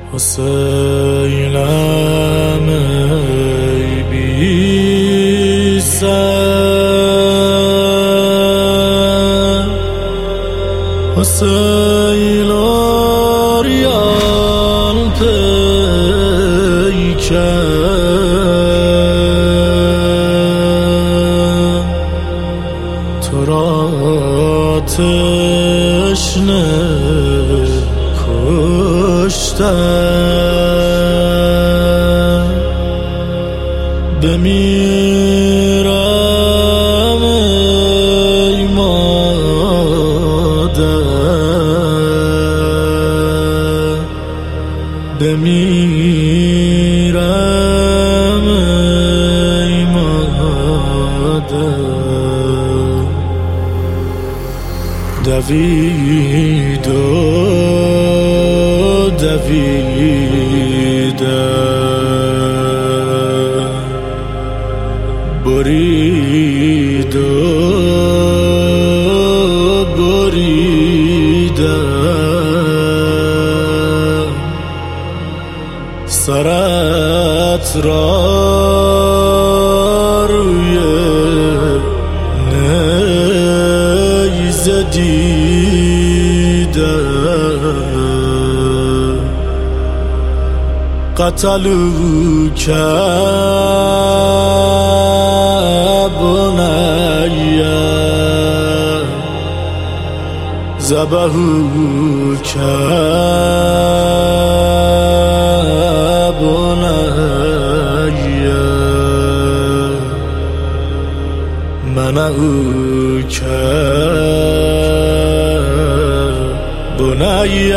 حسینم ای بی سر، حسین آریان پیکر، تو را تشنه کشتم، بمیرم ای مادر، بمیرم ای مادر. دوید و دویدم، بریدم بریدم، سرت را روی نیزه دیدم، قتلوک بنی ذبحوک بنی منعوک بنی.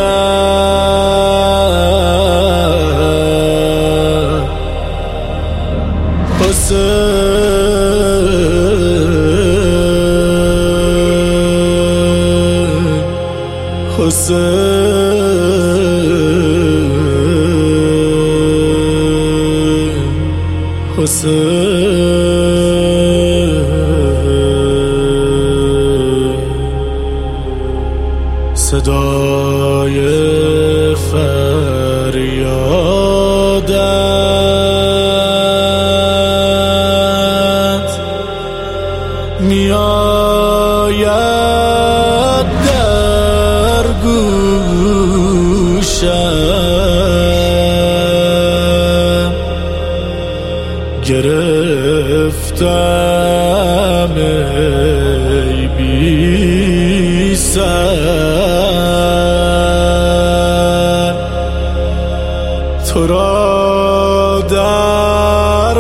صدای فریادت میآید در گوشم، گرفتم ای بی سر، تو را در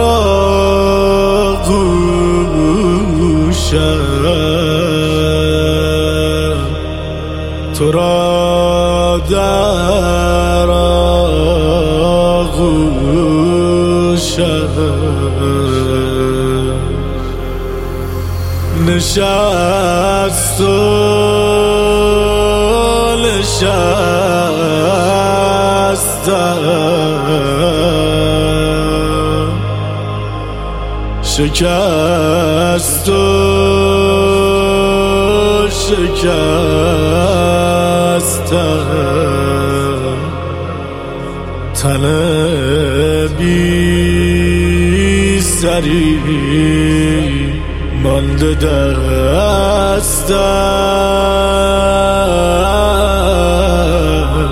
آغوشم، تو را در آغوشم، نشست و نشستم، شکست و شکستم، تن بی سری مانده دستم،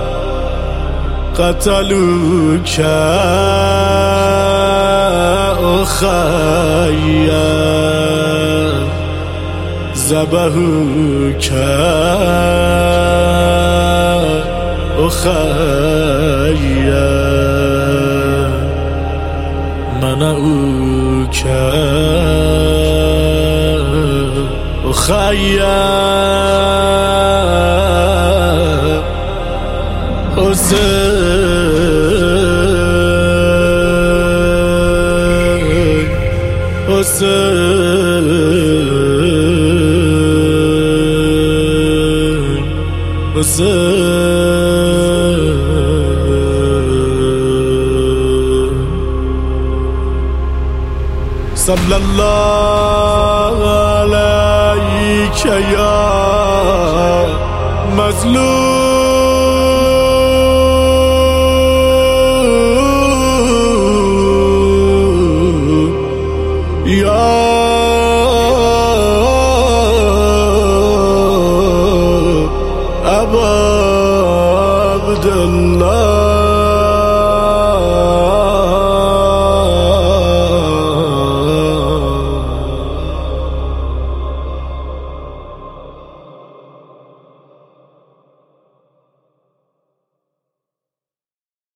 قتلوک اخی ذبحوک اخی منعوک اخی. صلی الله علیک یا مظلوم. یا ابا عبدالله